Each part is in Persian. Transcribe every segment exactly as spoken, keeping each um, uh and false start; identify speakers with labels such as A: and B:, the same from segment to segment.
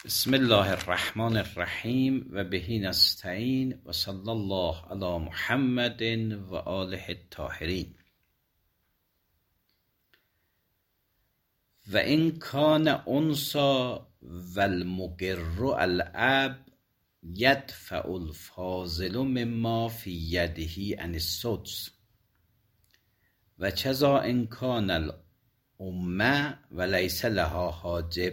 A: بسم الله الرحمن الرحیم و بهی نستعین و صلی الله علی محمد و آله الطاهرین. و این کان انسا و المگر الاب یدفع الفاضل مما فی یده عن السدس و چذا ان کان الامه و لیس لها حاجب.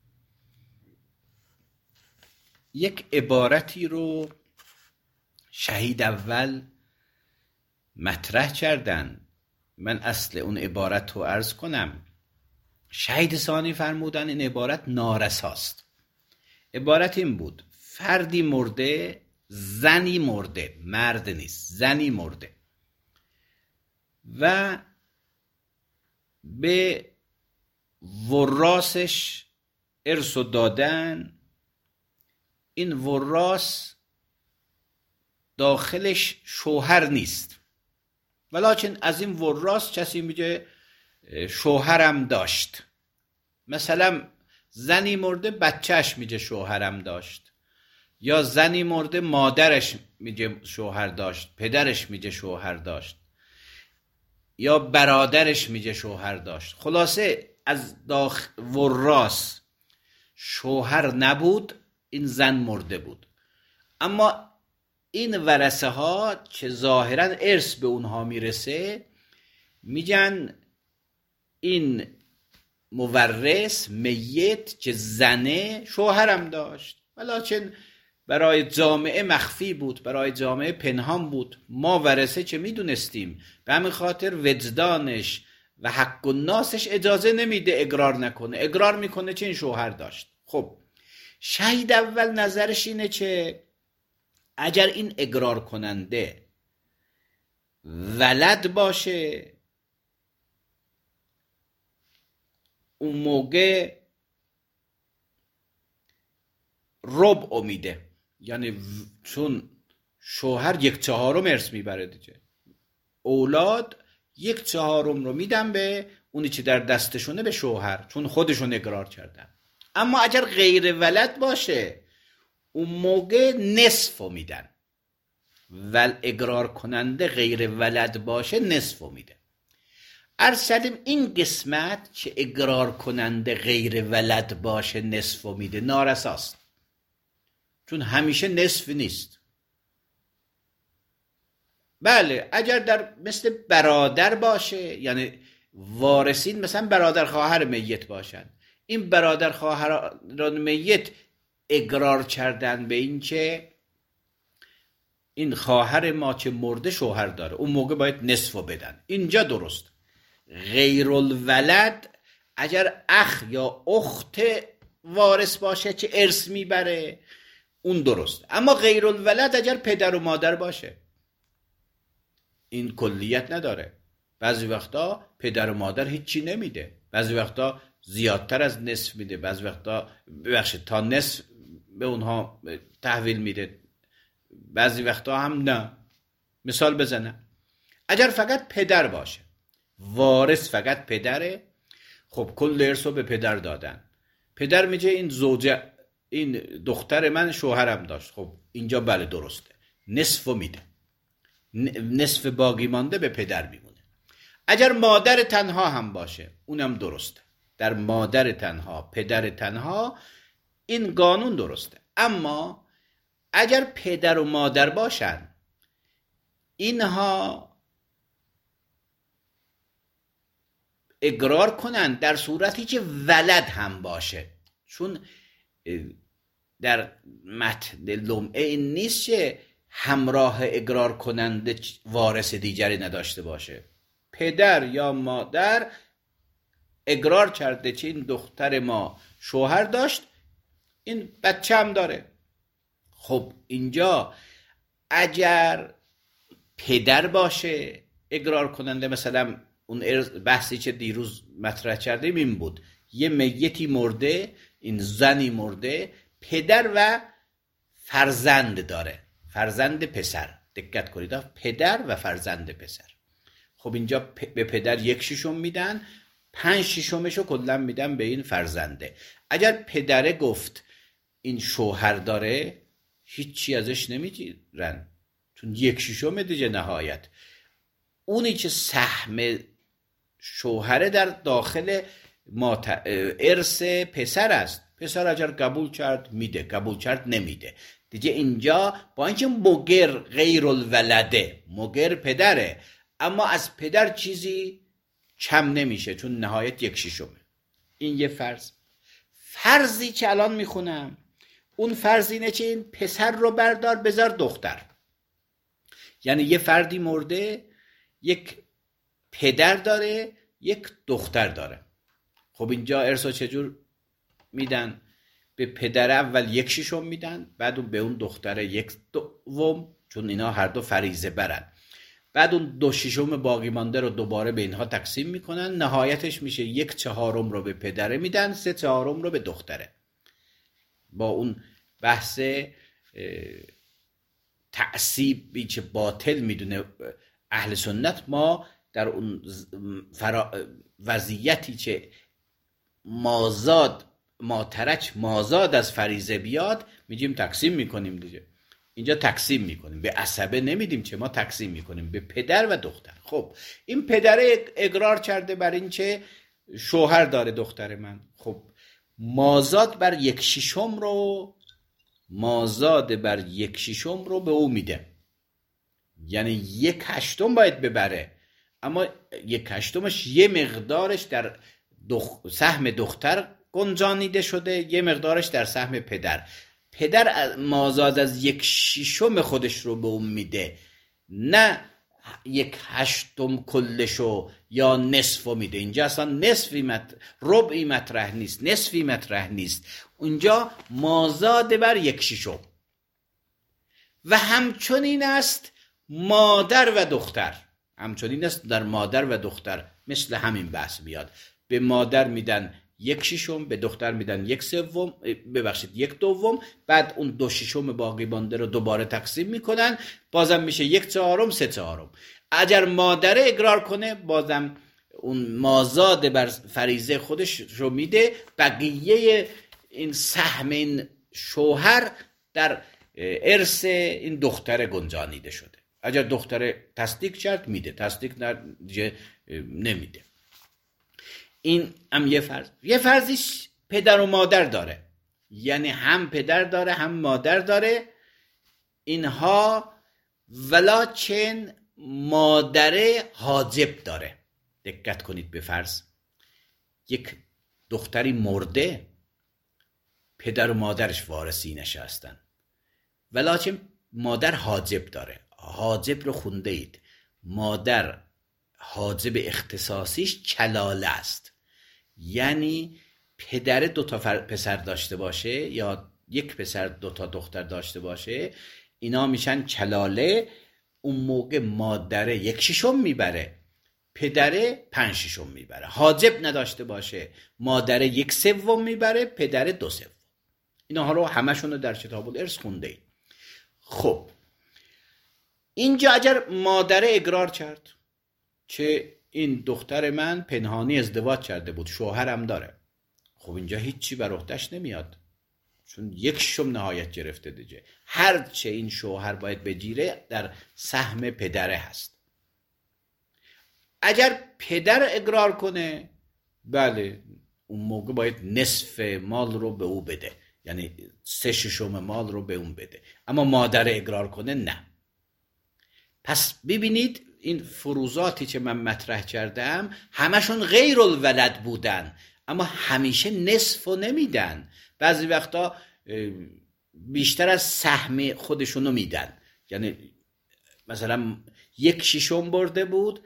A: یک عبارتی رو شهید اول مطرح کردن. من اصل اون عبارت رو عرض کنم. شهید ثانی فرمودن این عبارت نارساست. عبارت این بود: فردی مرده، زنی مرده، مرد نیست، زنی مرده و به وراسش ارث دادن. این وراث داخلش شوهر نیست، ولیکن از این وراث کسی میگه شوهرم داشت. مثلا زنی مرده بچهش میگه شوهرم داشت، یا زنی مرده مادرش میگه شوهر داشت، پدرش میگه شوهر داشت، یا برادرش میگه شوهر داشت. خلاصه از داخل وراث شوهر نبود، این زن مرده بود. اما این ورثه ها که ظاهرا ارث به اونها میرسه میگن این مورث میت که زنه شوهرم داشت، ولیکن برای جامعه مخفی بود، برای جامعه پنهان بود. ما ورثه که میدونستیم، به همین خاطر وجدانش و حق الناسش اجازه نمیده اقرار نکنه. اقرار میکنه که این شوهر داشت. خب شهید اول نظرش اینه که اگر این اقرار کننده ولد باشه، اون موقع ربع میده، یعنی چون شوهر یک چهارم ارث میبره دیگه، اولاد یک چهارم رو میدن به اونی که در دستشونه، به شوهر، چون خودشون اقرار کردن. اما اگر غیر ولد باشه اون موقع نصف رو میدن. ول اقرار کننده غیر ولد باشه نصف رو میده. عرض کردیم این قسمت که اقرار کننده غیر ولد باشه نصف رو میده نارساست، چون همیشه نصف نیست. بله اگر در مثل برادر باشه، یعنی وارثین مثلا برادر خواهر میت باشن، این برادر خواهران میت اقرار کردن به این که این خواهر ما که مرده شوهر داره، اون موقع باید نصف بدن. اینجا درست. غیر الولد اگر اخ یا اخت وارث باشه که ارث میبره، اون درست. اما غیر الولد اگر پدر و مادر باشه، این کلیت نداره. بعضی وقتا پدر و مادر هیچی نمیده، بعضی وقتا زیادتر از نصف میده، بعضی وقتا ببخشید تا نصف به اونها تحویل میده، بعضی وقتا هم نه. مثال بزنم، اگر فقط پدر باشه، وارث فقط پدره، خب کل ارث رو به پدر دادن. پدر میگه این زوجه، این دختر من شوهرم داشت، خب اینجا بله درسته، نصف رو میده، نصف باقی مانده به پدر میمونه. اگر مادر تنها هم باشه اونم درسته. در مادر تنها، پدر تنها، این قانون درسته. اما اگر پدر و مادر باشن، اینها اقرار کنن در صورتی که ولد هم باشه، چون در متن لمعه این نیست که همراه اقرار کننده وارث دیگری نداشته باشه. پدر یا مادر اقرار کرده که این دختر ما شوهر داشت، این بچه هم داره. خب اینجا اگر پدر باشه اقرار کننده، مثلا اون بحثی که دیروز مطرح کردیم این بود، یه میتی مرده، این زنی مرده، پدر و فرزند داره، فرزند پسر. دقت کنید، پدر و فرزند پسر. خب اینجا به پدر یک ششم میدن، پنج ششمشو کلا میدن به این فرزنده. اگر پدره گفت این شوهر داره هیچی ازش نمیگیرن، چون یک شیشم دیگه نهایت. اونی که سهم شوهره در داخل ارث پسر است، پسر اگر قبول کرد میده، قبول کرد نمیده دیگه. اینجا با اینکه مگر غیر الولده، مگر پدره، اما از پدر چیزی کم نمیشه چون نهایت یک شیشمه. این یه فرض. فرضی که الان میخونم، اون فرض اینه که این پسر رو بردار بذار دختر. یعنی یه فردی مرده، یک پدر داره، یک دختر داره. خب اینجا ارثو چجور میدن؟ به پدر اول یک شیشم میدن، بعد به اون دختر یک دوم، چون اینا هر دو فریضه برن. بعد اون دو شیشم باقی مانده رو دوباره به اینها تقسیم میکنن، نهایتش میشه یک چهارم رو به پدره میدن، سه چهارم رو به دختره. با اون بحث تعصیبی که باطل میدونه اهل سنت، ما در اون فرا... وضعیتی که مازاد ماترک مازاد از فریضه بیاد میگیم تقسیم میکنیم دیگه. اینجا تقسیم میکنیم، به عصبه نمیدیم، چه ما تقسیم میکنیم به پدر و دختر. خب این پدر اقرار کرده بر این که شوهر داره دختر من، خب مازاد بر یک شیشم رو مازاد بر یک شیشم رو به او میده، یعنی یک هشتم باید ببره، اما یک هشتمش یه مقدارش در دخ... سهم دختر گنجانیده شده، یه مقدارش در سهم پدر. پدر مازاد از یک شیشم خودش رو به اون میده، نه یک هشتم کلشو یا نصفو میده. اینجا اصلا نصفی مت... ربعی مطرح نیست، نصفی مطرح نیست. اونجا مازاد بر یک شیشم. و همچنین است مادر و دختر، همچنین است در مادر و دختر، مثل همین بحث میاد. به مادر میدن یک شیشم، به دختر میدن یک سوم، ببخشید یک دوم، بعد اون دو شیشم باقی مانده رو دوباره تقسیم میکنن، بازم میشه یک چهارم، سه چهارم. اگر مادر اقرار کنه بازم اون مازاد بر فریضه خودش رو میده، بقیه این سهم این شوهر در ارث این دختر گنجانیده شده. اگر دختر تصدیق کرد میده، تصدیق نمیده. این هم یه فرض. یه فرضیش پدر و مادر داره، یعنی هم پدر داره هم مادر داره. اینها ولکن مادر حاجب داره. دقت کنید به فرض، یک دختری مرده، پدر و مادرش وارثی نشستن، ولکن مادر حاجب داره. حاجب رو خونده اید. مادر حاجب اختصاصیش کلاله است، یعنی پدر دو تا پسر داشته باشه یا یک پسر دو تا دختر داشته باشه، اینا میشن کلاله. اون موقع مادر یک شیشم میبره، پدر پنج شیشم میبره. حاجب نداشته باشه، مادر یک سوم میبره، پدر دو سوم. اینا رو همشون رو در کتاب الارث خونده اید. خب اینجا اگر مادر اقرار کرد که این دختر من پنهانی ازدواج کرده بود، شوهرم داره، خب اینجا هیچی بر عهده‌اش نمیاد، چون یک شم نهایت گرفته دیگه. هر چه این شوهر باید بگیره در سهم پدره هست. اگر پدر اقرار کنه، بله اون موقع باید نصف مال رو به او بده، یعنی سه ششم مال رو به اون بده. اما مادر اقرار کنه نه. پس ببینید این فروضاتی که من مطرح کردم همشون غیر الولد بودن، اما همیشه نصفو نمیدن. بعضی وقتا بیشتر از سهم خودشونو میدن، یعنی مثلا یک شیشم برده بود،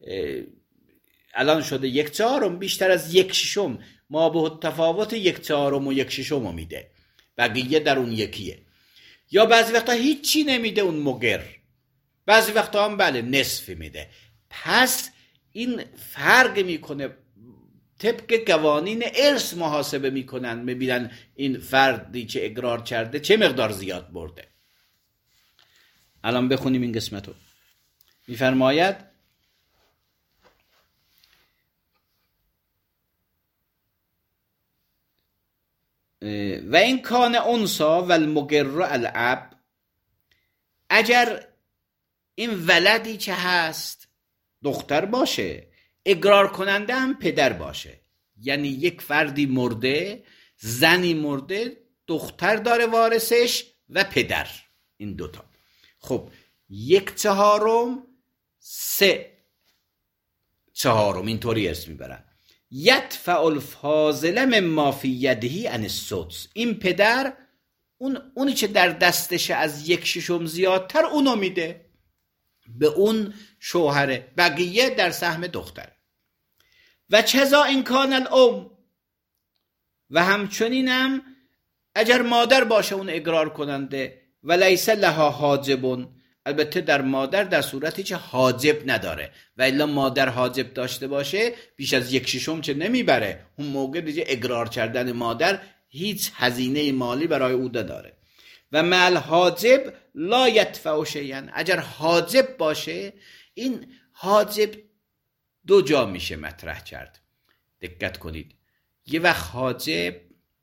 A: الان شده یک چهارم، بیشتر از یک شیشم، ما به تفاوت یک چهارم و یک شیشم میده، بقیه در اون یکیه. یا بعضی وقتا هیچی نمیده اون مگر، بعضی وقتا هم بله نصفی میده. پس این فرق میکنه، طبق قوانین ارث محاسبه میکنن، میبینن این فردی که اقرار کرده چه مقدار زیاد برده. الان بخونیم این قسمتو. میفرماید و این کان انسا و المگر الاب، اگر این ولدی که هست دختر باشه، اقرار کننده هم پدر باشه. یعنی یک فردی مرده، زنی مرده، دختر داره وارثش و پدر، این دوتا. خب یک چهارم، سه چهارم، اینطوری اسم میبرن. یدفع الفاضل مما فی یده عن السدس، این پدر اون اونی که در دستش از یک ششم زیادتر اونو میده به اون شوهره، بقیه در سهم دختره. و چذا این کان الام، و همچنینم اگر مادر باشه اون اقرار کننده، و لیس لها حاجبون، البته در مادر در صورتی که حاجب نداره، و الا مادر حاجب داشته باشه بیش از یک ششم چه نمیبره، اون موقع دیگه اقرار کردن مادر هیچ هزینه مالی برای او داره. و مع حاجب لا یدفع شیئا، اگر حاجب باشه، این حاجب دو جا میشه مطرح کرد، دقت کنید. یه وقت حاجب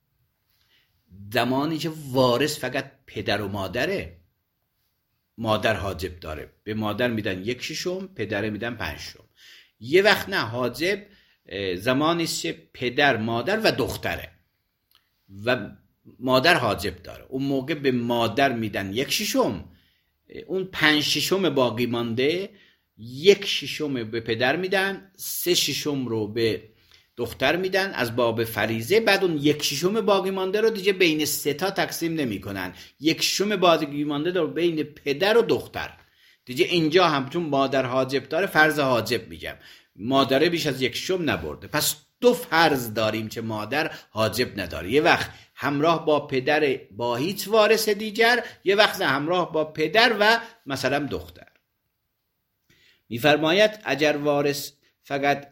A: زمانی که وارث فقط پدر و مادره، مادر حاجب داره، به مادر میدن یک ششم، پدر میدن پنج ششم. یه وقت نه، حاجب زمانی است که پدر، مادر و دختره و مادر حاجب داره، اون موقع به مادر میدن یک ششم، اون پنج ششم باقی مانده یک ششم به پدر میدن، سه ششم رو به دختر میدن از باب فریضه. بعد اون یک ششم باقی مانده رو دیگه بین سه تا تقسیم نمی کنن، یک ششم باقی مانده رو بین پدر و دختر. دیگه اینجا هم چون مادر حاجب داره، فرض حاجب میگم، مادره بیش از یک ششم نبرده، پس دو فرض داریم که مادر حاجب نداره. یه وقت همراه با پدر با هیچ وارث دیگر، یه وقت همراه با پدر و مثلا دختر. میفرماید اگر وارث فقط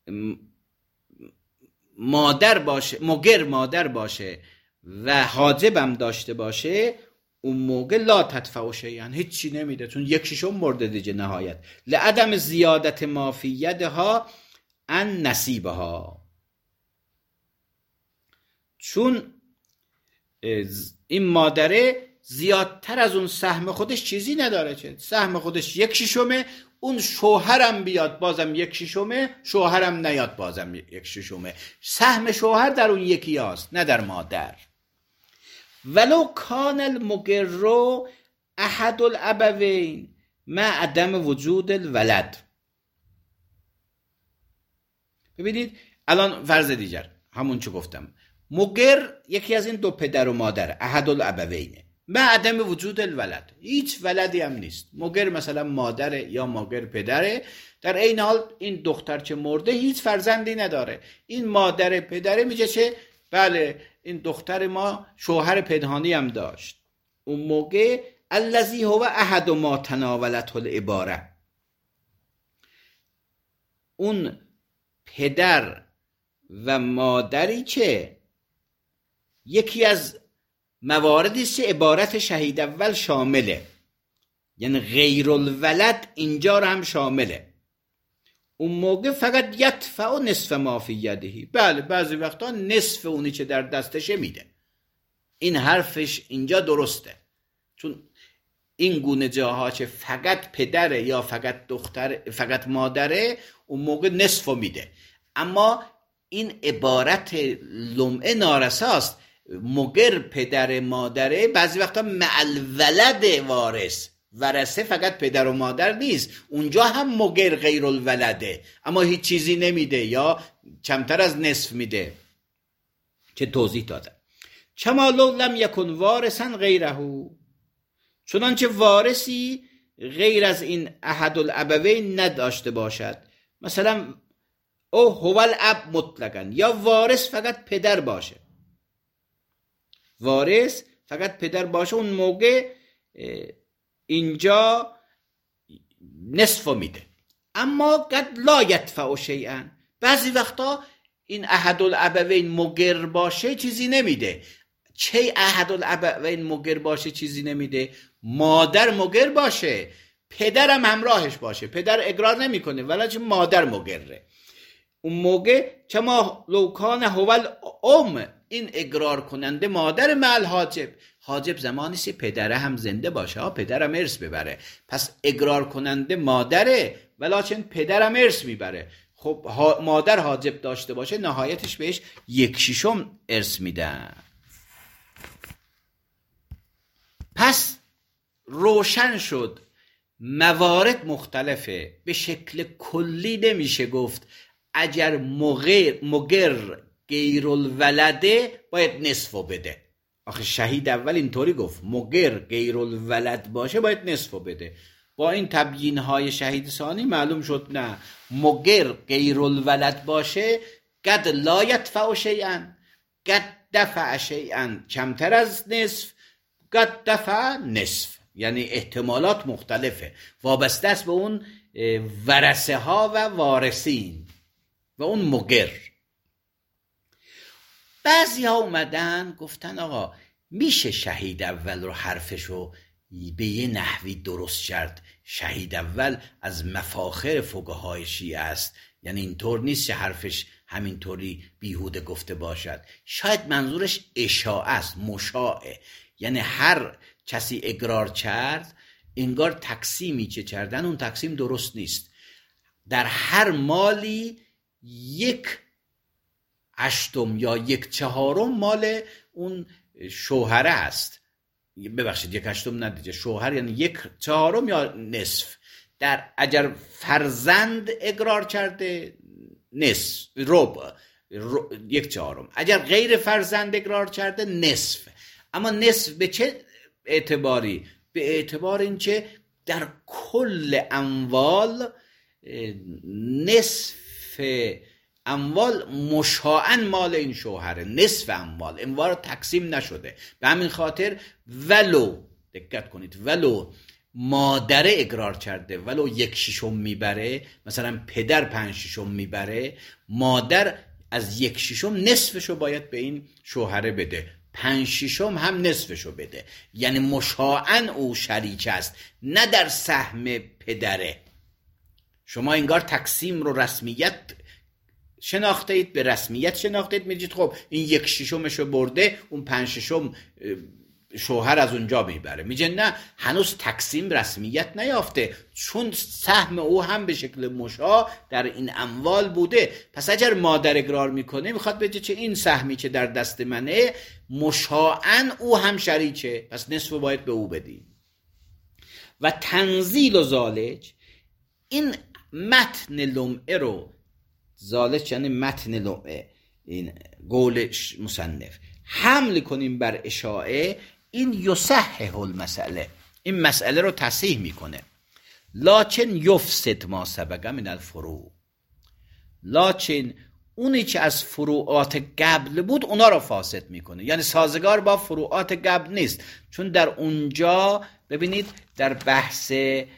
A: مادر باشه، مگر مادر باشه و حاجبم داشته باشه، اون موقع لا تدفع شیئا، هیچ چی نمیده، چون یک ششم مرده دیگه نهایت. لعدم زیادت ما فی یدها ان نصیبها، چون این مادره زیادتر از اون سهم خودش چیزی نداره، چه سهم خودش یک ششمه، اون شوهرم بیاد بازم یک ششمه، شوهرم نیاد بازم یک ششمه، سهم شوهر در اون یکی هاست نه در مادر. ولو کان المگر احد الابوین مع عدم وجود الولد. ببینید الان فرض دیگر همون چه گفتم، مگر یکی از این دو پدر و مادر، احد الابوینه، به عدم وجود الولد، هیچ ولدی هم نیست. مگر مثلا مادره یا مگر پدره، در این حال این دختر که مرده هیچ فرزندی نداره، این مادر پدره میگه چه بله این دختر ما شوهر پنهانی هم داشت. اون موقع الذی هو احد ما تناولته العباره، اون پدر و مادری که یکی از مواردی است که عبارت شهید اول شامله، یعنی غیر الولد اینجا رو هم شامله، اون موقع فقط یدفع نصف ما فی یده، بله بعضی وقتا نصف اونی که در دستشه میده. این حرفش اینجا درسته، چون این گونه جاها که فقط پدره یا فقط دختر فقط مادره، اون موقع نصف میده. اما این عبارت لمعه نارساست، مگر پدر مادره بعضی وقتا مع الولد وارث، ورثه فقط پدر و مادر نیست، اونجا هم مگر غیر الولده، اما هیچ چیزی نمیده یا کمتر از نصف میده که توضیح دادم. کما لو لم یکن وارثا غیره، چنانچه وارثی غیر از این احد الابوین نداشته باشد، مثلا او هو الاب مطلقاً، یا وارث فقط پدر باشه، وارث فقط پدر باشه، اون موقع اینجا نصف میده. اما قد لا یدفع شیئا، بعضی وقتا این احد الابوین مگر باشه چیزی نمیده. چه احد الابوین مگر باشه چیزی نمیده؟ مادر مگر باشه، پدرم همراهش باشه، پدر اقرار نمیکنه ولی مادر مگره، اون موقع کما لو کان هو الام این اقرار کننده مادر مع حاجب. حاجب زمانی سی پدره هم زنده باشه ها، پدرم ارث ببره، پس اقرار کننده مادره ولیکن پدرم ارث میبره. خب مادر حاجب داشته باشه نهایتش بهش یک شیشم ارث میدن. پس روشن شد موارد مختلفه، به شکل کلی نمیشه گفت اگر مغیر مگر غیر الولده باید نصفو بده. آخه شهید اول اینطوری گفت مگر غیر الولد باشه باید نصفو بده. با این تبیین های شهید ثانی معلوم شد نه، مگر غیر الولد باشه قد لا یدفع شیئا، قد دفع شیئا کمتر از نصف، قد دفع نصف، یعنی احتمالات مختلفه، وابسته است به اون ورثه ها و وارثین و اون مگر. بعضی ها اومدن گفتن آقا میشه شهید اول رو حرفشو به یه نحوی درست کرد. شهید اول از مفاخر فقهای شیعه است، یعنی اینطور نیست که حرفش همینطوری بیهوده گفته باشد. شاید منظورش اشاعه است، مشاعه، یعنی هر کسی اقرار کرد انگار تقسیمی که کردن اون تقسیم درست نیست. در هر مالی یک هشتم یا یک چهارم مال اون شوهره است. ببخشید یک هشتم ندیده، شوهر یعنی یک چهارم یا نصف. در اگر فرزند اقرار کرده نصف، ربع، یک چهارم. اگر غیر فرزند اقرار کرده نصف. اما نصف به چه اعتباری؟ به اعتبار این که در کل اموال نصف اموال مشاعاً مال این شوهره، نصف اموال اموال تقسیم نشده. به همین خاطر ولو دقت کنید ولو مادره اقرار کرده ولو یک شیشم میبره، مثلا پدر پنج شیشم میبره، مادر از یک شیشم نصفشو باید به این شوهره بده، پنج شیشم هم نصفشو بده. یعنی مشاعاً او شریک است، نه در سهم پدره. شما انگار تقسیم رو رسمیت شناخته اید، به رسمیت شناخته اید، میگید خب این یک شیشمشو برده، اون پنج شیشم شوهر از اونجا میبره. میگه نه، هنوز تقسیم رسمیت نیافته، چون سهم او هم به شکل مشاع در این اموال بوده. پس اگر مادر اقرار میکنه میخواد بگه چه این سهمی که در دست منه مشاعاً او هم شریکه، پس نصف باید به او بدیم. و تنزیل و زالج، این متن لمعه رو، زالج یعنی متن لمعه، این قول مصنف، حمل کنیم بر اشاعه، این یصحح المسئله، این مسئله رو تصحیح میکنه. لکن یفسد ما سبق من الفروع، لکن اونی که از فروعات قبل بود اونا رو فاسد میکنه، یعنی سازگار با فروعات قبل نیست. چون در اونجا ببینید در بحث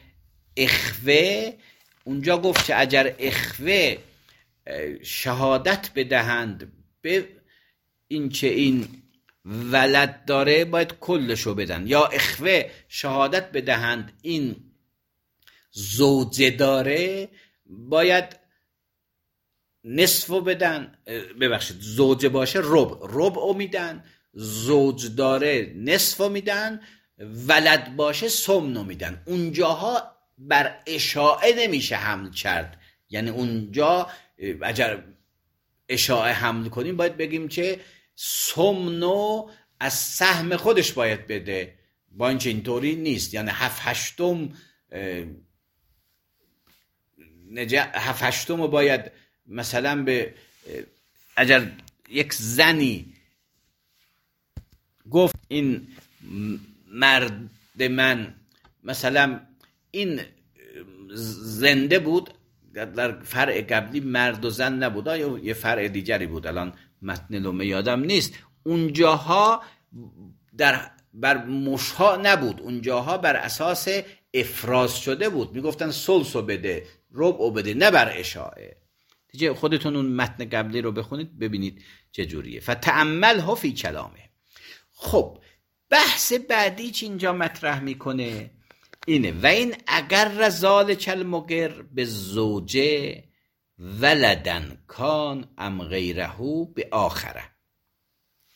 A: اخوه اونجا گفت که اگر اخوه شهادت بدهند به این که این ولد داره باید کلشو بدن، یا اخوه شهادت بدهند این زوجه داره باید نصفو بدن. ببخشید زوجه باشه ربع ربعو میدن، زوج داره نصفو میدن، ولد باشه سمنو میدن. اونجاها بر اشاعه نمیشه حمل کرد، یعنی اونجا اگر اشاعه حمل کنیم باید بگیم که سمنو از سهم خودش باید بده، با اینکه اینطوری نیست. یعنی هفت هشتم هفت هشتم باید مثلا به، اگر یک زنی گفت این مرد من مثلا این زنده بود، در فرع قبلی مرد و زن نبود یا یه فرع دیگری بود، الان متن لمعه یادم نیست، اونجاها در بر مشها نبود، اونجاها بر اساس افراز شده بود، میگفتن ثلثو بده ربعو بده، نه بر اشاعه. دیگه خودتون اون متن قبلی رو بخونید ببینید چه جوریه. فتأمله فی کلامه. خب بحث بعدی چی اینجا مطرح میکنه اینه، و این اگر ذالک المقر به زوجه ولدن کان ام غیره به آخره.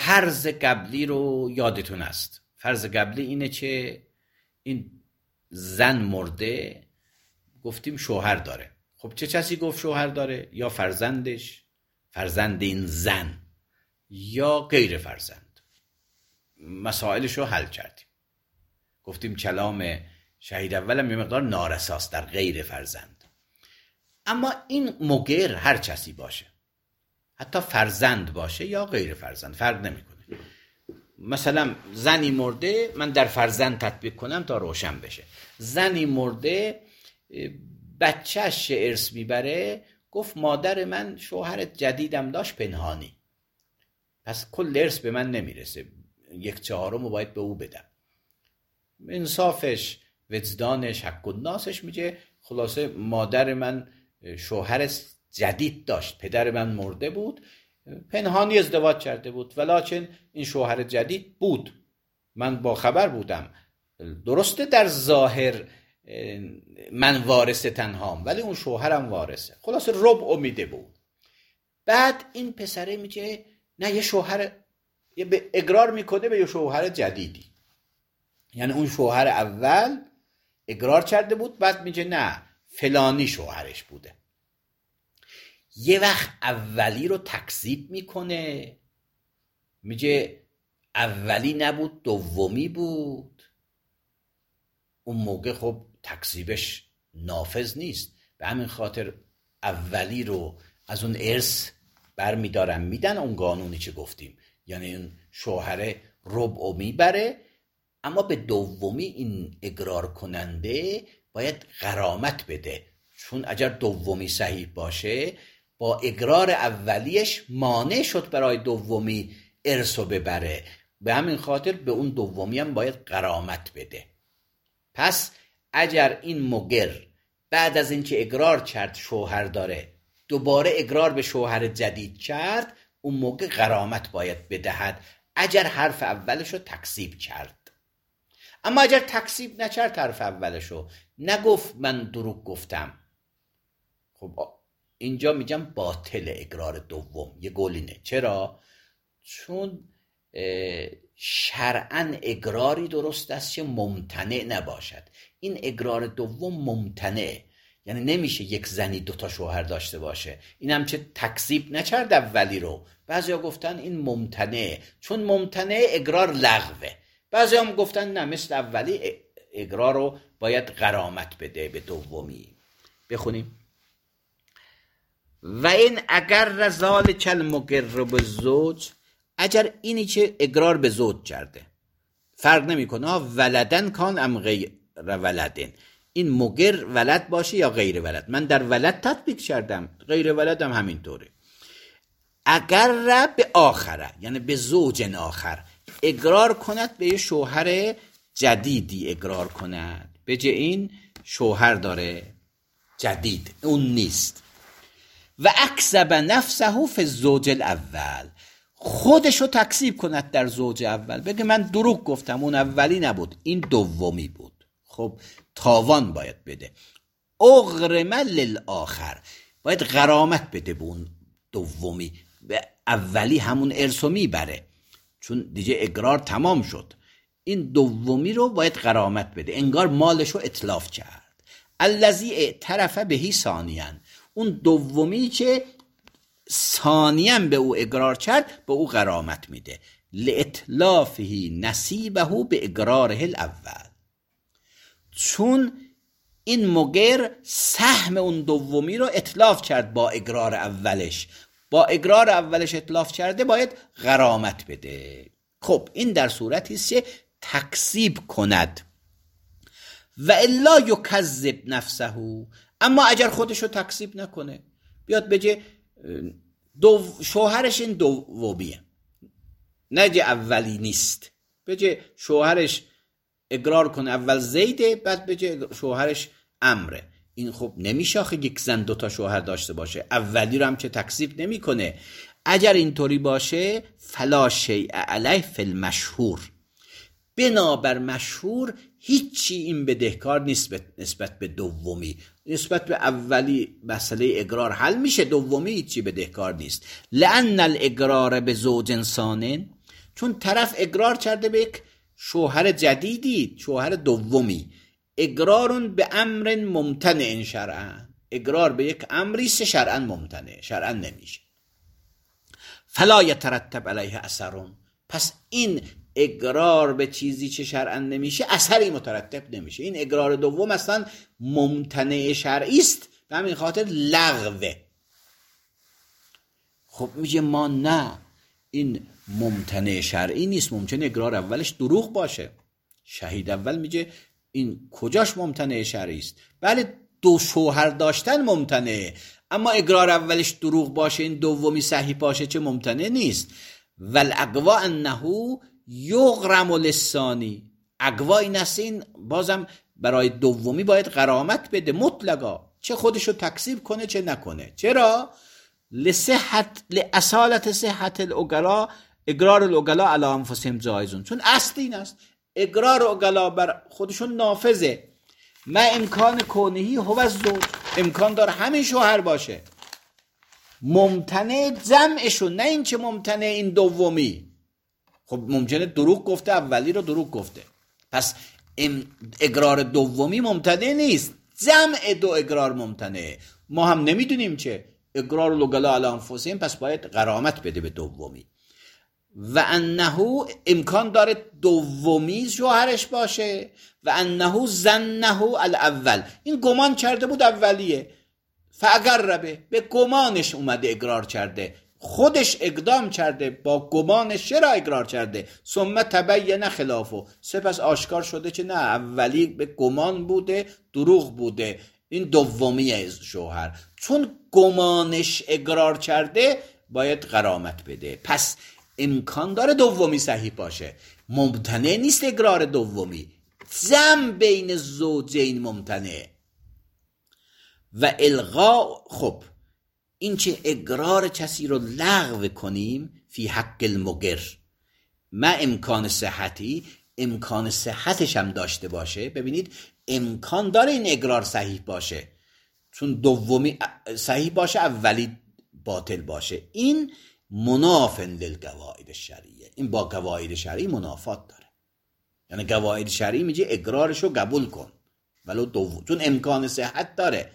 A: فرض قبلی رو یادتون است. فرض قبلی اینه که این زن مرده، گفتیم شوهر داره. خب چه کسی گفت شوهر داره؟ یا فرزندش، فرزند این زن، یا غیر فرزند. مسائلش رو حل کردیم. گفتیم کلام شهید اولم یه مقدار نارساست در غیر فرزند. اما این مگر هر کسی باشه، حتی فرزند باشه یا غیر فرزند، فرق نمیکنه. مثلا زنی مرده، من در فرزند تطبیق کنم تا روشن بشه. زنی مرده، بچهش ارث میبره، گفت مادر من شوهر جدیدم داشت پنهانی، پس کل ارث به من نمیرسه، یک چهارم رو باید به او بدم. انصافش، وجدانش، حق الناسش میگه خلاصه مادر من شوهر جدید داشت، پدر من مرده بود، پنهانی ازدواج کرده بود، ولیکن این شوهر جدید بود، من با خبر بودم. درسته در ظاهر من وارث تنهام، ولی اون شوهرم وارثه. خلاصه ربع امیده بود. بعد این پسره میگه نه، یه شوهر، یه به اقرار میکنه به یه شوهر جدیدی. یعنی اون شوهر اول اقرار کرده بود، بعد میگه نه فلانی شوهرش بوده. یه وقت اولی رو تکذیب میکنه، میگه اولی نبود دومی بود. اون موقع خب تکذیبش نافذ نیست، به همین خاطر اولی رو از اون ارث بر میدارن میدن اون قانونی چه گفتیم، یعنی اون شوهر ربع میبره. اما به دومی این اقرار کننده باید غرامت بده، چون اگر دومی صحیح باشه با اقرار اولیش مانع شد برای دومی ارثو ببره، به همین خاطر به اون دومی هم باید غرامت بده. پس اگر این مگر بعد از اینکه اقرار کرد شوهر داره دوباره اقرار به شوهر جدید کرد، اون موقع غرامت باید بدهد اگر حرف اولش رو تکذیب کرد. اما اگر تکذیب نکرد حرف اولش رو، نگفت من دروغ گفتم، خب اینجا میگم باطل اقرار دوم. یه گولینه. چرا؟ چون شرعاً اقراری درست است که ممتنع نباشد. این اقرار دوم ممتنع، یعنی نمیشه یک زنی دوتا شوهر داشته باشه. این هم چه تکذیب نکرد اولی رو، بعضیا گفتن این ممتنع، چون ممتنع اقرار لغوه. بعضی هم گفتن نه، مثل اولی اقرار رو باید غرامت بده به دومی. بخونیم. و این اگر رزال کل مگر به زوج، اگر اینی که اقرار به زوج کرده، فرق نمی کنه ولدن کان ام غیر ولدن، این مگر ولد باشه یا غیر ولد. من در ولد تطبیق کردم، غیر ولد هم همینطوره. اگر به آخره، یعنی به زوج آخر اقرار کند، به یه شوهر جدیدی اقرار کند، بجه این شوهر داره جدید، اون نیست. و اکذب نفسه فی الزوج الاول، خودشو تکذیب کند در زوج اول، بگه من دروغ گفتم، اون اولی نبود این دومی بود. خب تاوان باید بده. اغرم للآخر، باید غرامت بده به اون دومی، به اولی همون ارثو میبره چون دیگه اقرار تمام شد. این دومی رو باید غرامت بده، انگار مالشو اتلاف کرد. الذی اعترف بهی ثانیاً، اون دومی که ثانیاً به او اقرار کرد به او غرامت میده. لاتلافه نصیبه به اقراره الاول، چون این مگر سهم اون دومی رو اتلاف کرد با اقرار اولش، با اقرار اولش اتلاف کرده، باید غرامت بده. خب این در صورتی است که تکذیب کند. و الا یکذب نفسه، اما اگر خودشو تکذیب نکنه، بیاد بگه دو شوهرش این دومیه، نگه اولی نیست، بگه شوهرش اقرار کنه اول زیده، بعد بگه شوهرش امره. این خب نمیشه آخه یک زن دوتا شوهر داشته باشه، اولی رو هم که تکذیب نمی کنه. اگر اینطوری باشه فلا شیء علیه فی المشهور، بنابر مشهور هیچی این بدهکار نیست نسبت به دومی. نسبت به اولی مسئله اقرار حل میشه، دومی هیچی بدهکار نیست. لأن الاقرار به زوج انسان، چون طرف اقرار کرده به یک شوهر جدیدی، شوهر دومی. اقرارون به امر ممتنع شرعا، اقرار به یک امری سه شرعا ممتنع، شرعا نمیشه. فلا یترتب علیه اثرون، پس این اقرار به چیزی چه شرعا نمیشه اثری مترتب نمیشه. این اقرار دوم اصلا ممتنع شرعی است، به همین خاطر لغوه. خب میگه ما نه، این ممتنع شرعی نیست، ممکنه اقرار اولش دروغ باشه. شهید اول میگه این کجاش ممتنع شرعی است؟ بله دو شوهر داشتن ممتنعه، اما اقرار اولش دروغ باشه این دومی صحیح باشه چه ممتنع نیست. والاقوا انه یغرم للثانی، اقوا این است این بازم برای دومی باید غرامت بده مطلقا، چه خودشو تکذیب کنه چه نکنه. چرا؟ لصحت لاصالت صحت العقلاء اقرار العقلاء علی انفسهم جایزون، چون اصل این است اقرار عقلاء بر خودشون نافذه. ما امکان کونهی هو الزوج، امکان داره همین شوهر باشه، ممتنع جمعشون، نه این که ممتنع این دومی. خب ممکنه دروغ گفته، اولی رو دروغ گفته، پس اقرار دومی ممتنع نیست، جمع دو اقرار ممتنع. ما هم نمیدونیم چه اقرار العقلاء علی انفسهم، پس باید غرامت بده به دومی. و انه امکان داره دومی شوهرش باشه، و انه ظنه الاول، این گمان کرده بود اولیه، فاقربه، به گمانش اومده اقرار کرده، خودش اقدام کرده با گمانش. چرا اقرار کرده؟ ثم تبین خلافه، سپس آشکار شده که نه اولی به گمان بوده، دروغ بوده، این دومی شوهر. چون گمانش اقرار کرده باید غرامت بده، پس امکان داره دومی صحیح باشه، ممتنع نیست اقرار دومی. زم بین زوجین ممتنع و الغا. خب این چه اقرار کسی رو لغو کنیم فی حق المقر، ما امکان صحتی، امکان صحتش هم داشته باشه. ببینید امکان داره این اقرار صحیح باشه، چون دومی صحیح باشه اولی باطل باشه. این مناف للقواعد الشرعیه، این با قواعد شرعی منافات داره. یعنی قواعد شرعی میگه اقرارشو قبول کن ولو دوم، چون امکان صحت داره.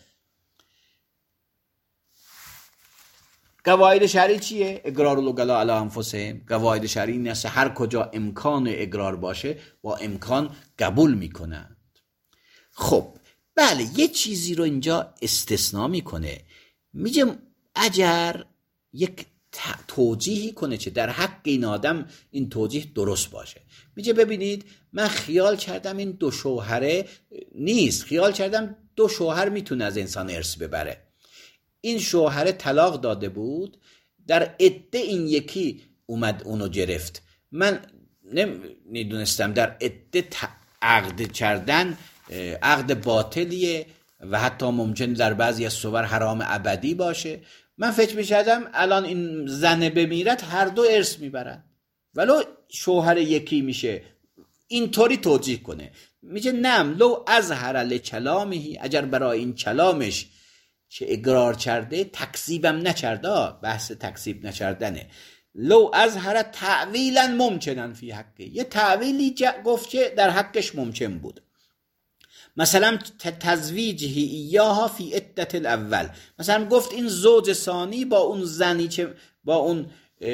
A: قواعد شرعی چیه؟ اقرار العقلاء علی انفسهم. قواعد شرعی این است هر کجا امکان اقرار باشه با امکان قبول میکنند. خب بله، یه چیزی رو اینجا استثناء میکنه، میگه اگر یک توجیهی کنه چه در حق این آدم این توجیه درست باشه. میگه ببینید من خیال کردم این دو شوهره نیست، خیال کردم دو شوهر میتونه از انسان ارث ببره. این شوهر طلاق داده بود، در عده این یکی اومد اونو گرفت. من نمیدونستم در عده عقد کردن عقد باطلیه و حتی ممکن در بعضی از صور حرام ابدی باشه. من فکر می‌کردم الان این زن بمیرد هر دو ارث میبرن، ولو شوهر یکی میشه. اینطوری توجیه کنه، میگه نم لو اظهر لکلامه، اگر برای این کلامش که اقرار کرده تکذیبم نکرده، بحث تکذیب نکردنه، لو اظهر تعویلا ممکنن فی حقه، یه تعویلی گفت که در حقش ممکن بود. مثلا تزویجه ایاها فی عدت الاول، مثلا گفت این زوج ثانی با اون زنی که با اون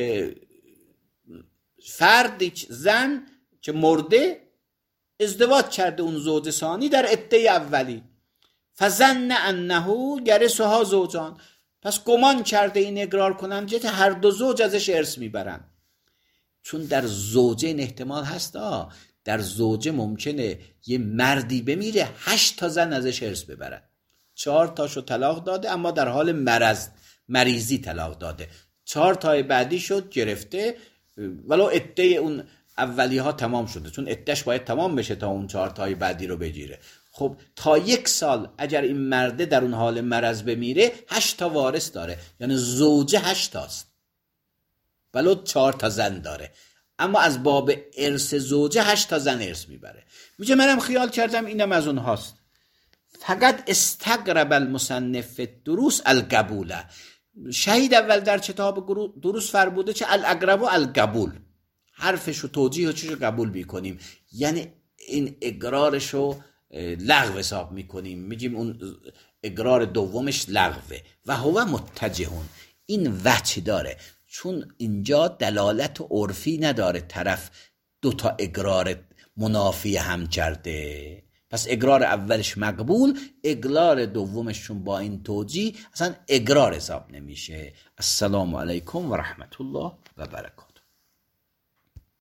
A: فرد زن که مرده ازدواج کرده اون زوج ثانی در عده اولی، فظن انه یرثها زوجان، پس گمان کرده این اقرار کننده که هر دو زوج ازش ارث میبرن. چون در زوجه این احتمال هست، آه در زوجه ممکنه یه مردی بمیره هشت تا زن ازش ارث ببرن، چهار تاشو طلاق داده اما در حال مرض مریضی طلاق داده، چهار تای بعدی شد گرفته ولو عده اون اولی ها تمام شده، چون عدهش باید تمام بشه تا اون چهار تای بعدی رو بگیره. خب تا یک سال اگر این مرده در اون حال مرض بمیره هشت تا وارث داره، یعنی زوجه هشت تاست ولو چهار تا زن داره، اما از باب ارث زوجه هشت تا زن ارث میبره. میگه منم خیال کردم اینم از اون هاست. فقط استقرب المصنف دروس القبوله، شهید اول در کتاب دروس فرموده چه الاقرب القبول، حرفش و توجیه و چیزو قبول میکنیم، یعنی این اقرارش رو لغو حساب میکنیم، میگیم اون اقرار دومش لغوه. و هو متجهون، این وجه داره چون اینجا دلالت عرفی نداره طرف دوتا اقرار منافی هم کرده، پس اقرار اولش مقبول، اقرار دومش چون با این توجیه اصلا اقرار حساب نمیشه. السلام علیکم و رحمت الله و برکاته.